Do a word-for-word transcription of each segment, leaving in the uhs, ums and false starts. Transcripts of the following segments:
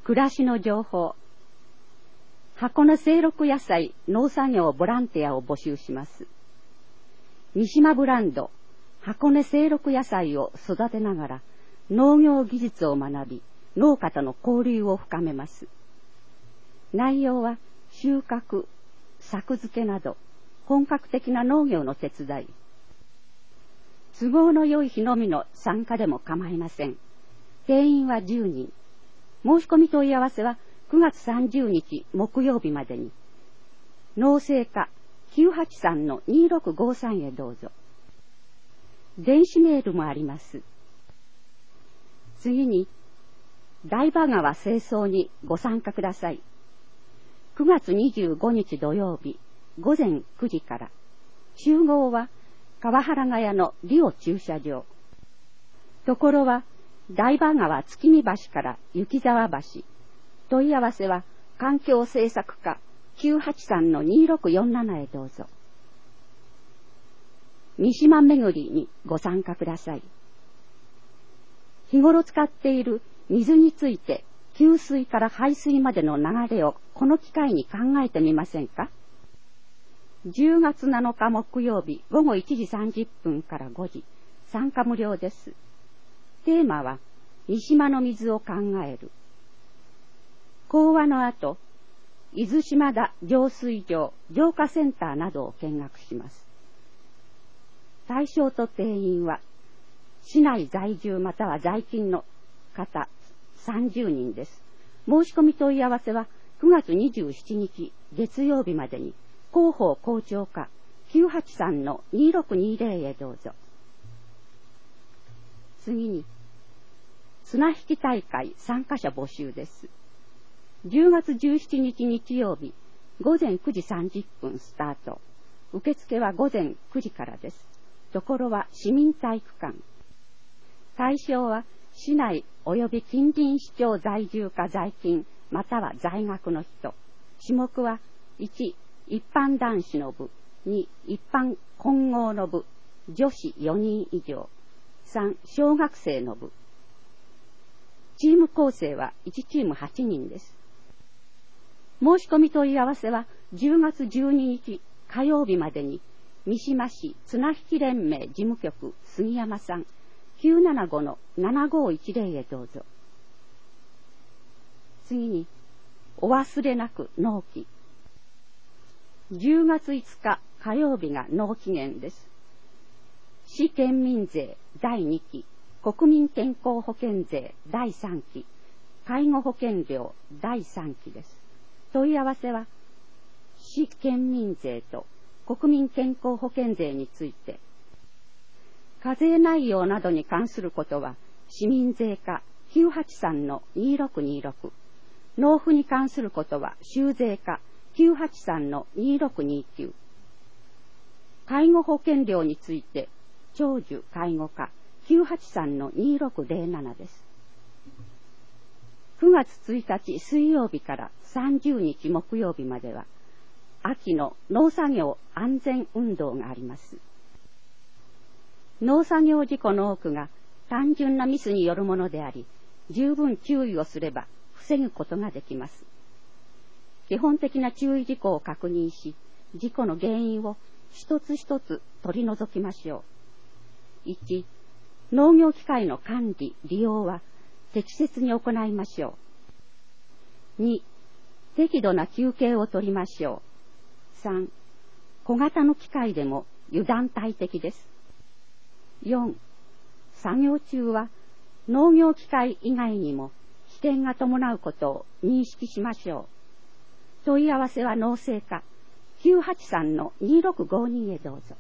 暮らしの情報。箱根清六野菜農作業ボランティアを募集します。三島ブランド箱根清六野菜を育てながら農業技術を学び、農家との交流を深めます。内容は収穫、作付けなど本格的な農業の手伝い。都合の良い日のみの参加でも構いません。定員はじゅうにん。申し込み問い合わせはくがつさんじゅうにち木曜日までに。農政課 きゅうはちさんのにろくごさん へどうぞ。電子メールもあります。次に、台場川清掃にご参加ください。くがつにじゅうごにち土曜日ごぜんくじから。集合は川原ヶ谷のリオ駐車場。ところは台場川月見橋から雪沢橋。問い合わせは環境政策課 きゅうはちさんのにろくよんなな へどうぞ。三島めぐりにご参加ください。日頃使っている水について給水から排水までの流れをこの機会に考えてみませんか。じゅうがつなのか木曜日ごごいちじさんじゅっぷんからごじ、参加無料です。テーマは三島の水を考える。講話の後、伊豆島田浄水場浄化センターなどを見学します。対象と定員は市内在住または在勤の方さんじゅうにんです。申し込み問い合わせはくがつにじゅうしちにち月曜日までに広報校長課 きゅうはちさんのにろくにぜろ へどうぞ。次に、綱引き大会参加者募集です。じゅうがつじゅうしちにち日曜日ごぜんくじさんじゅっぷんスタート。受付はごぜんくじからです。ところは市民体育館。対象は市内及び近隣市町在住か在勤または在学の人。種目はいち、一般男子の部、に、一般混合の部、女子よにん以上、さん、小学生の部。チーム構成はいちチームはちにんです。申し込み問い合わせはじゅうがつじゅうににち火曜日までに三島市綱引き連盟事務局杉山さん きゅうななごのななごいちぜろ へどうぞ。次に、お忘れなく納期。じゅうがついつか火曜日が納期限です。市県民税だいにき、国民健康保険税だいさんき、介護保険料だいさんきです。問い合わせは市県民税と国民健康保険税について、課税内容などに関することは市民税課 きゅうはちさんのにろくにろく、納付に関することは州税課 きゅうはちさんのにろくにきゅう、介護保険料について長寿介護課 きゅうはちさんのにろくぜろなな です。くがつついたち水曜日からさんじゅうにち木曜日までは秋の農作業安全運動があります。農作業事故の多くが単純なミスによるものであり、十分注意をすれば防ぐことができます。基本的な注意事項を確認し、事故の原因を一つ一つ取り除きましょう。いち、農業機械の管理・利用は適切に行いましょう。に、適度な休憩を取りましょう。さん、小型の機械でも油断大敵です。よん、作業中は農業機械以外にも危険が伴うことを認識しましょう。問い合わせは農政課 きゅうはちさんのにろくごに へどうぞ。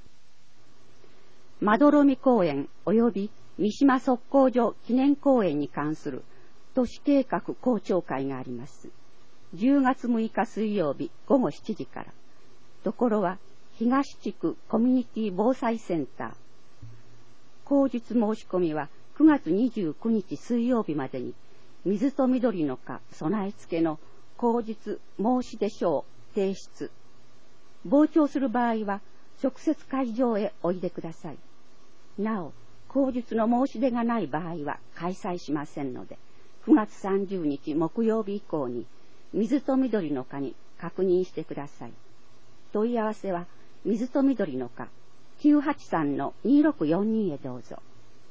まどろみ公園及び三島測候所記念公園に関する都市計画公聴会があります。じゅうがつむいか水曜日ごごしちじから。ところは東地区コミュニティ防災センター。口述申し込みはくがつにじゅうくにち水曜日までに水と緑の課備え付けの口述申し出書を提出。傍聴する場合は直接会場へおいでください。なお、口述の申し出がない場合は開催しませんので、 くがつさんじゅうにち木曜日以降に水と緑の課に確認してください。問い合わせは水と緑の課 きゅうはちさんのにろくよんに へどうぞ。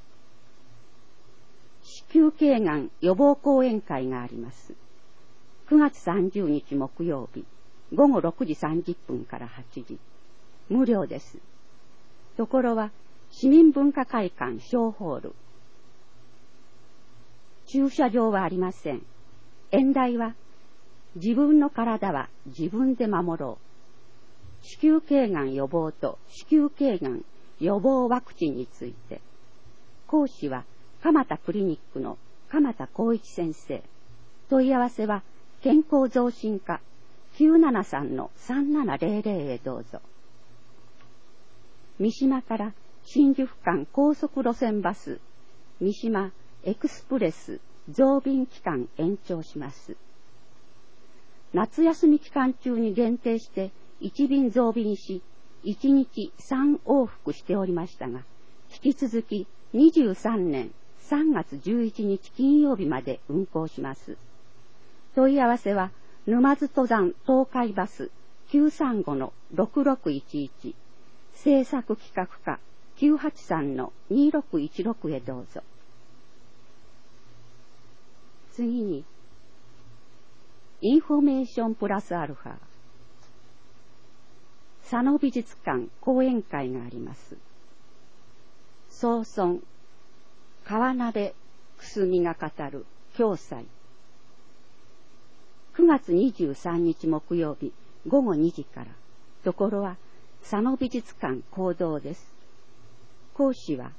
子宮頸がん予防講演会があります。くがつさんじゅうにち木曜日、ごごろくじさんじゅっぷんからはちじ。無料です。ところは、市民文化会館小ホール。駐車場はありません。演題は、自分の体は自分で守ろう。子宮頸がん予防と子宮頸がん予防ワクチンについて。講師は、蒲田クリニックの蒲田光一先生。問い合わせは、健康増進課 きゅうななさんのさんななぜろぜろ へどうぞ。三島から新宿間高速路線バス三島エクスプレス増便期間延長します。夏休み期間中に限定していち便増便し、いちにちさん往復しておりましたが、引き続きにじゅうさんねんさんがつじゅういちにち金曜日まで運行します。問い合わせは沼津登山東海バス きゅうさんごのろくろくいちいち制作企画課 きゅうはちさんのにろくいちろく へどうぞ。次に、インフォメーションプラスアルファ、佐野美術館講演会があります。早村、川鍋くすみが語る共祭。くがつにじゅうさんにち木曜日ごごにじから、ところは佐野美術館講堂です。講師は、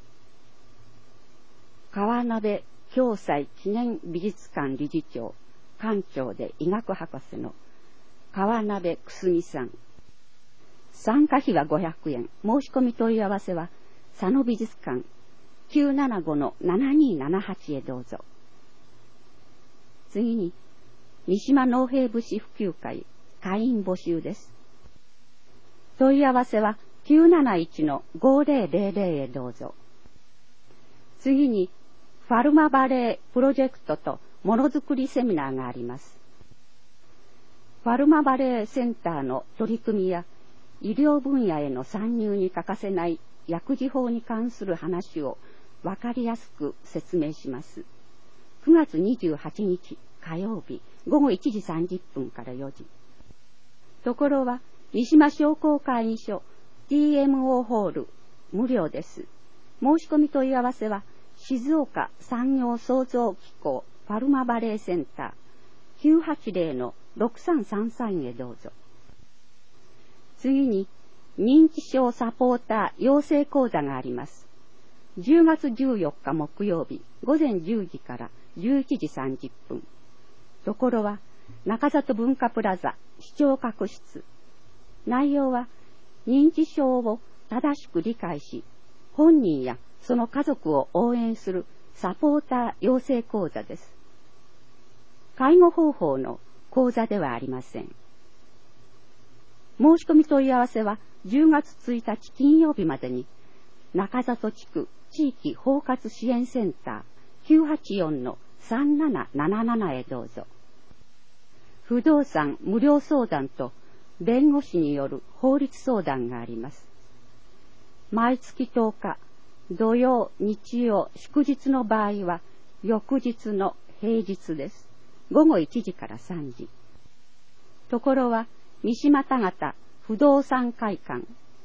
川鍋共祭記念美術館理事長、館長で医学博士の川鍋くすみさん。参加費はごひゃくえん。申し込み問い合わせは、佐野美術館 きゅうななごのななにななはち へどうぞ。次に、三島農兵部士普及会会員募集です。問い合わせは きゅうなないちのごぜろぜろぜろ へどうぞ。次に、ファルマバレープロジェクトとものづくりセミナーがあります。ファルマバレーセンターの取り組みや医療分野への参入に欠かせない薬事法に関する話をわかりやすく説明します。くがつにじゅうはちにち火曜日ごごいちじさんじゅっぷんからよじ。ところは三島商工会議所 ティーエムオー ホール無料です。申し込み問い合わせは静岡産業創造機構ファルマバレーセンター きゅうはちぜろのろくさんさんさん へどうぞ。次に認知症サポーター養成講座があります。じゅうがつじゅうよっか木曜日ごぜんじゅうじからじゅういちじさんじゅっぷん。ところは中里文化プラザ視聴覚室。内容は認知症を正しく理解し、本人やその家族を応援するサポーター養成講座です。介護方法の講座ではありません。申し込み問い合わせはじゅうがつついたち金曜日までに中里地区地域包括支援センター きゅうはちよんのさんなななななな へどうぞ。不動産無料相談と弁護士による法律相談があります。毎月とおか、土曜、日曜、祝日の場合は翌日の平日です。ごごいちじからさんじ。ところは三島田形不動産会館。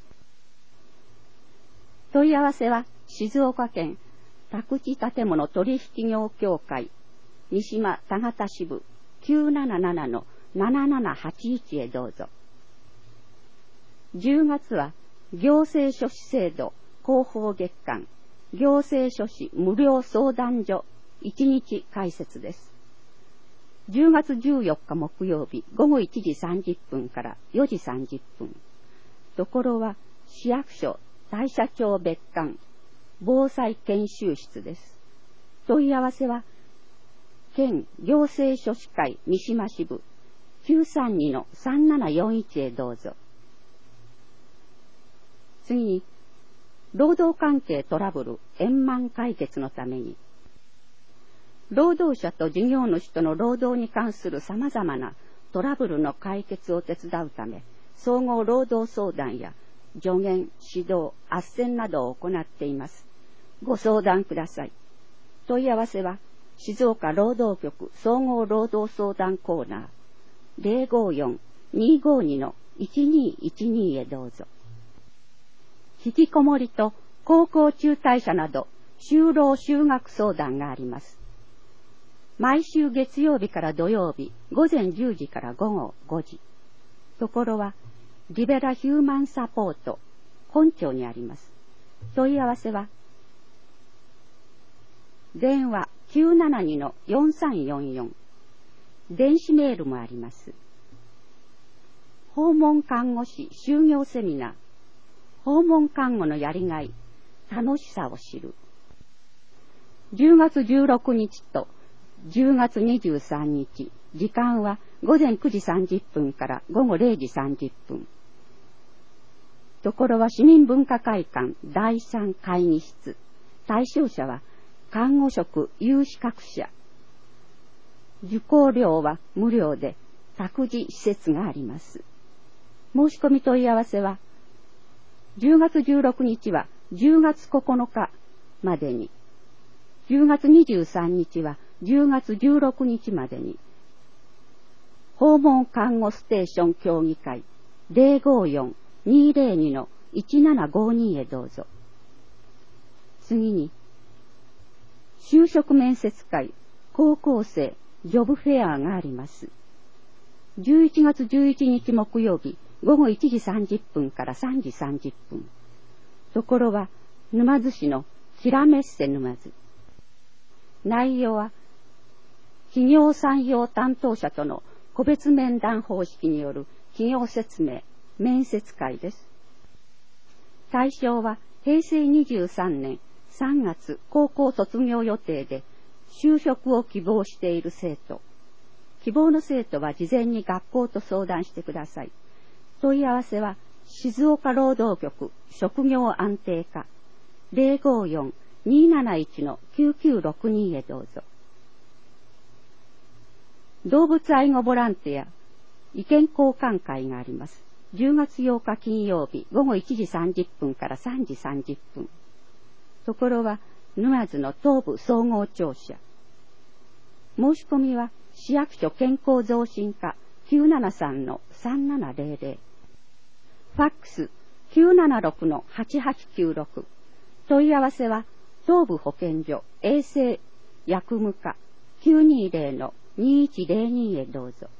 問い合わせは静岡県宅地建物取引業協会三島田形支部 きゅうななななのななななはちいち へどうぞ。じゅうがつは行政書士制度広報月間行政書士無料相談所いちにち開設です。じゅうがつじゅうよっか木曜日ごごいちじさんじゅっぷんからよじさんじゅっぷん。ところは市役所大社町別館防災研修室です。問い合わせは県行政書士会三島支部 きゅうさんにのさんななよんいち へどうぞ。次に労働関係トラブル円満解決のために労働者と事業主との労働に関する様々なトラブルの解決を手伝うため、総合労働相談や助言、指導、斡旋などを行っています。ご相談ください。問い合わせは、静岡労働局総合労働相談コーナー ゼロごよん にーごーに のいちにーいちにー へどうぞ。引きこもりと高校中退者など就労就学相談があります。毎週月曜日から土曜日午前じゅうじから午後ごじ。ところはリベラヒューマンサポート本庁にあります。問い合わせは電話 きゅうななに のよんさんよんよん。電子メールもあります。訪問看護師就業セミナー。訪問看護のやりがい、楽しさを知る。じゅうがつじゅうろくにちとじゅうがつにじゅうさんにち、時間はごぜんくじさんじゅっぷんからごごれいじさんじゅっぷん。ところは市民文化会館だいさん会議室。対象者は看護職有資格者。受講料は無料で託児施設があります。申し込み問い合わせはじゅうがつじゅうろくにちはじゅうがつここのかまでに、じゅうがつにじゅうさんにちはじゅうがつじゅうろくにちまでに、訪問看護ステーション協議会 ゼロごよん にーぜろに のいちななごに へどうぞ。次に、就職面接会高校生ジョブフェアがあります。じゅういちがつじゅういちにち木曜日ごごいちじさんじゅっぷんからさんじさんじゅっぷん。ところは沼津市のキラメッセ沼津。内容は企業採用担当者との個別面談方式による企業説明、面接会です。対象はへいせいにじゅうさんねんさんがつ高校卒業予定で就職を希望している生徒。希望の生徒は事前に学校と相談してください。問い合わせは静岡労働局職業安定課 ゼロごよん にーなないち のきゅうきゅうろくに へどうぞ。動物愛護ボランティア意見交換会があります。じゅうがつようか金曜日ごごいちじさんじゅっぷんからさんじさんじゅっぷん。ところは沼津の東部総合庁舎。申し込みは市役所健康増進課 きゅうななさん のさんななぜろぜろ。ファックス きゅうななろく のはちはちきゅうろく。問い合わせは東部保健所衛生薬務課 きゅうにーぜろ のにーいちぜろに へどうぞ。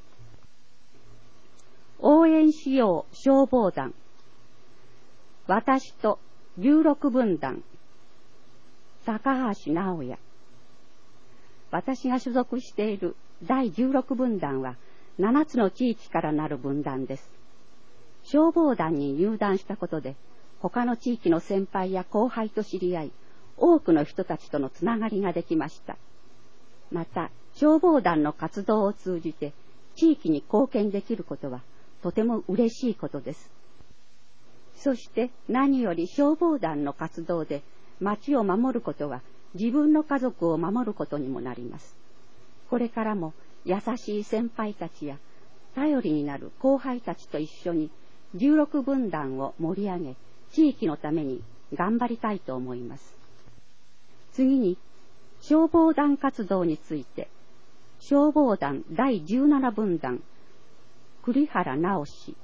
応援しよう消防団。私とじゅうろくぶんだん。高橋直也。私が所属しているだいじゅうろくぶんだんはななつの地域からなる分団です。消防団に入団したことで他の地域の先輩や後輩と知り合い、多くの人たちとのつながりができました。また消防団の活動を通じて地域に貢献できることはとても嬉しいことです。そして何より消防団の活動で町を守ることは自分の家族を守ることにもなります。これからも優しい先輩たちや頼りになる後輩たちと一緒にじゅうろくぶんだんを盛り上げ、地域のために頑張りたいと思います。次に消防団活動について、消防団だいじゅうななぶんだん栗原直氏。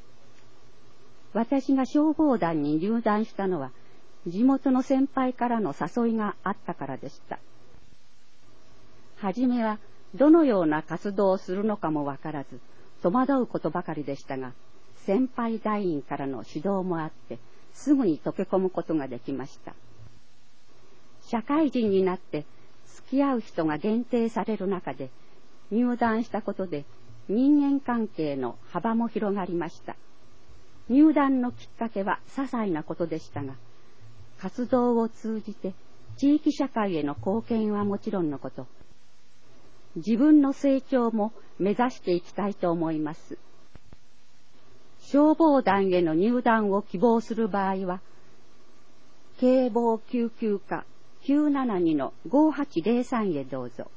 私が消防団に入団したのは地元の先輩からの誘いがあったからでした。はじめはどのような活動をするのかもわからず戸惑うことばかりでしたが、先輩団員からの指導もあってすぐに溶け込むことができました。社会人になって付き合う人が限定される中で入団したことで人間関係の幅も広がりました。入団のきっかけは些細なことでしたが、活動を通じて地域社会への貢献はもちろんのこと、自分の成長も目指していきたいと思います。消防団への入団を希望する場合は、警防救急課きゅうななにのごはちぜろさんへどうぞ。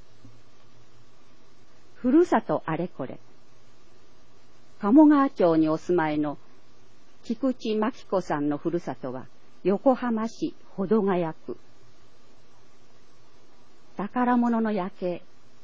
ふるさとあれこれ。鴨川町にお住まいの菊池真紀子さんのふるさとは横浜市保土ヶ谷区。宝物の夜景。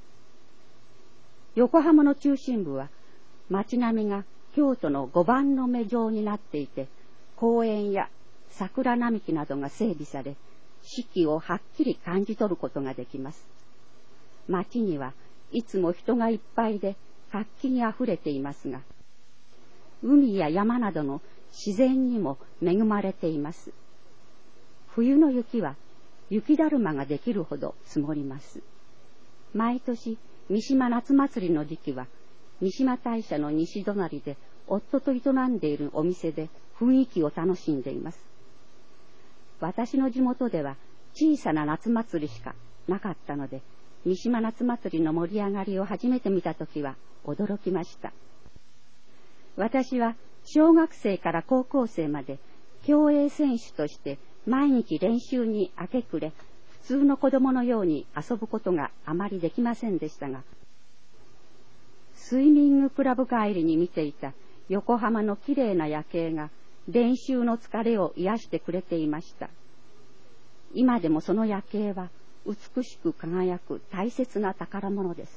横浜の中心部は街並みが京都の五番の目状になっていて、公園や桜並木などが整備され、四季をはっきり感じ取ることができます。街にはいつも人がいっぱいで活気にあふれていますが、海や山などの自然にも恵まれています。冬の雪は雪だるまができるほど積もります。毎年三島夏祭りの時期は、三島大社の西隣で夫と営んでいるお店で雰囲気を楽しんでいます。私の地元では小さな夏祭りしかなかったので、三島夏祭りの盛り上がりを初めて見たときは驚きました。私は小学生から高校生まで競泳選手として毎日練習に明け暮れ、普通の子供のように遊ぶことがあまりできませんでしたが、スイミングクラブ帰りに見ていた横浜のきれいな夜景が練習の疲れを癒してくれていました。今でもその夜景は美しく輝く大切な宝物です。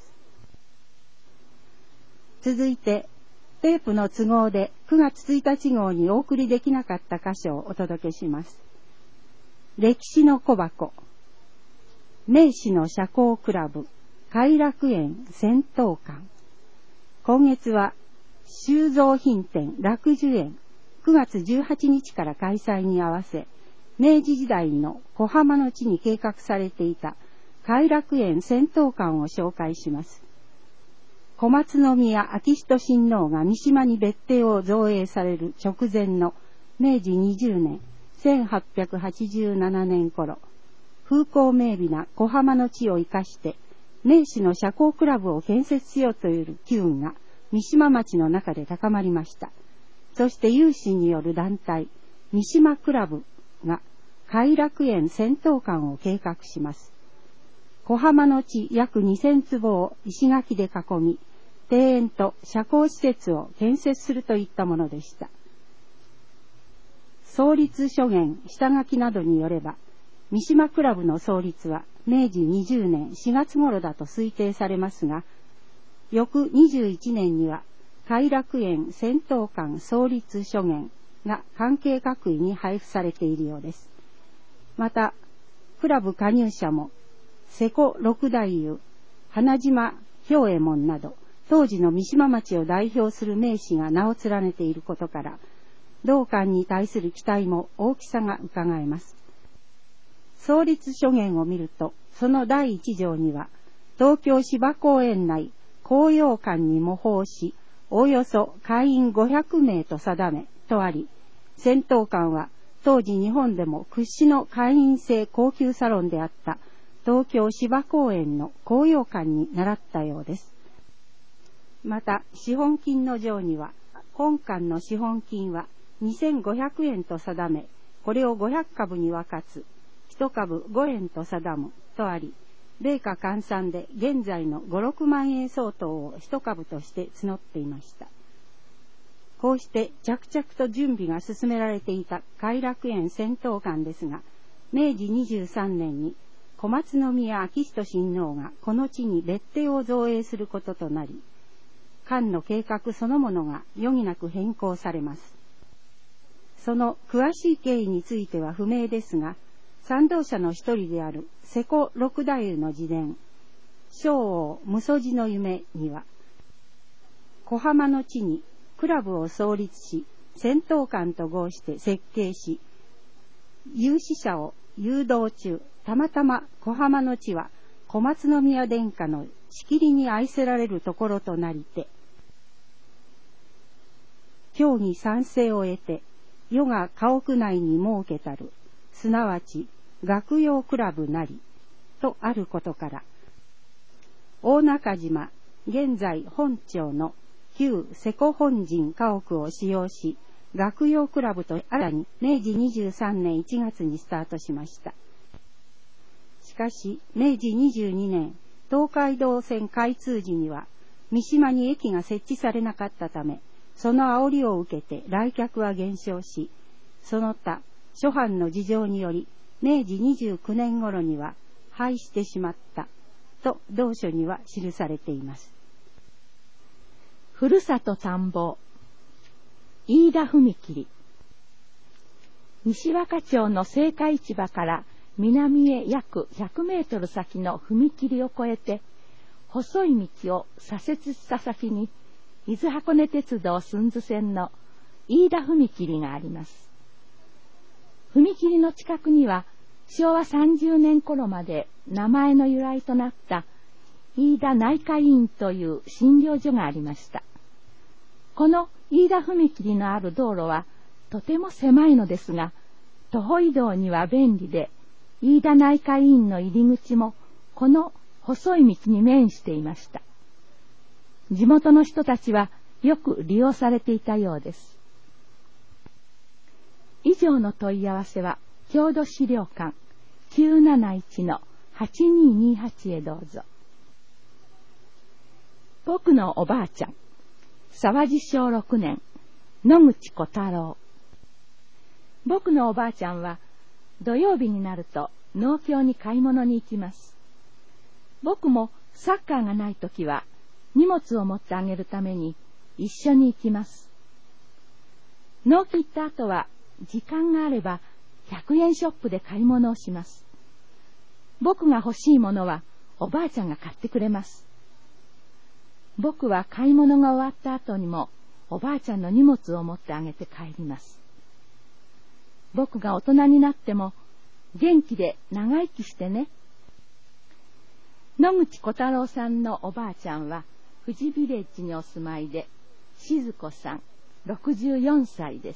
続いて、テープの都合でくがつついたち号にお送りできなかった箇所をお届けします。歴史の小箱。名士の社交クラブ偕楽園戦闘館。今月は収蔵品展楽寿園くがつじゅうはちにちから開催に合わせ、明治時代の小浜の地に計画されていた偕楽園戦闘館を紹介します。小松宮昭仁親王が三島に別邸を造営される直前の明治にじゅうねんせんはっぴゃくはちじゅうななねん頃、風光明媚な小浜の地を生かして名士の社交クラブを建設しようという機運が三島町の中で高まりました。そして有志による団体三島クラブが偕楽園戦闘館を計画します。小浜の地約にせんつぼを石垣で囲み、庭園と社交施設を建設するといったものでした。創立書言、下書きなどによれば、三島クラブの創立は明治にじゅうねんしがつ頃だと推定されますが、翌にじゅういちねんには偕楽園戦闘館創立書言が関係各位に配布されているようです。また、クラブ加入者も瀬古六太夫、花島兵衛門など、当時の三島町を代表する名士が名を連ねていることから、同館に対する期待も大きさがうかがえます。創立書言を見ると、そのだいいち条には、東京芝公園内紅葉館に模倣し、おおよそ会員ごひゃくめいと定めとあり、戦闘館は当時日本でも屈指の会員制高級サロンであった東京芝公園の紅葉館に倣ったようです。また、資本金の条には、本館の資本金はにせんごひゃくえんと定め、これをごひゃくかぶに分かつ、いちかぶごえんと定むとあり、米価換算で現在のご、ろくまんえん相当をいちかぶとして募っていました。こうして着々と準備が進められていた偕楽園戦闘館ですが、明治にじゅうさんねんに小松宮昭仁親王がこの地に別邸を造営することとなり、館の計画そのものが余儀なく変更されます。その詳しい経緯については不明ですが、賛同者の一人である瀬古六太夫の自伝、正王無曽路の夢には、小浜の地にクラブを創立し、戦闘館と号して設計し、有志者を誘導中、たまたま小浜の地は小松宮殿下のしきりに愛せられるところとなりて、協議賛成を得て、余が家屋内に設けたる、すなわち学用クラブなり、とあることから、大中島、現在本町の旧瀬古本陣家屋を使用し、学用クラブと新たに明治にじゅうさんねんいちがつにスタートしました。 かし、めいじにじゅうにねん、東海道線開通時には、三島に駅が設置されなかったため、その煽りを受けて来客は減少し、その他、諸般の事情により、めいじにじゅうきゅうねん頃には廃してしまった、と同書には記されています。 ふるさと探訪、飯田踏切。西若町の青果市場から南へ約ひゃくメートル先の踏切を越えて、細い道を左折した先に、伊豆箱根鉄道駿豆線の飯田踏切があります。踏切の近くには、しょうわさんじゅうねん頃まで名前の由来となった飯田内科医院という診療所がありました。この飯田踏切のある道路はとても狭いのですが、徒歩移動には便利で、飯田内科医院の入り口もこの細い道に面していました。地元の人たちはよく利用されていたようです。以上の問い合わせは郷土資料館 きゅうなないちのはちにーにーはち へどうぞ。僕のおばあちゃん、沢路小ろくねん、野口小太郎。僕のおばあちゃんは土曜日になると農協に買い物に行きます。僕もサッカーがないときは荷物を持ってあげるために一緒に行きます。農協行った後は時間があればひゃくえんショップで買い物をします。僕が欲しいものはおばあちゃんが買ってくれます。僕は買い物が終わった後にもおばあちゃんの荷物を持ってあげて帰ります。僕が大人になっても元気で長生きしてね。野口小太郎さんのおばあちゃんは富士ビレッジにお住まいで、静子さんろくじゅうよんさいです。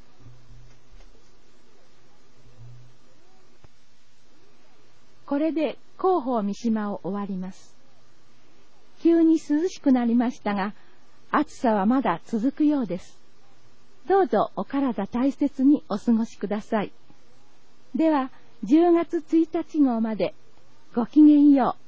これで広報三島を終わります。急に涼しくなりましたが、暑さはまだ続くようです。どうぞお体大切にお過ごしください。では、じゅうがつついたち号までごきげんよう。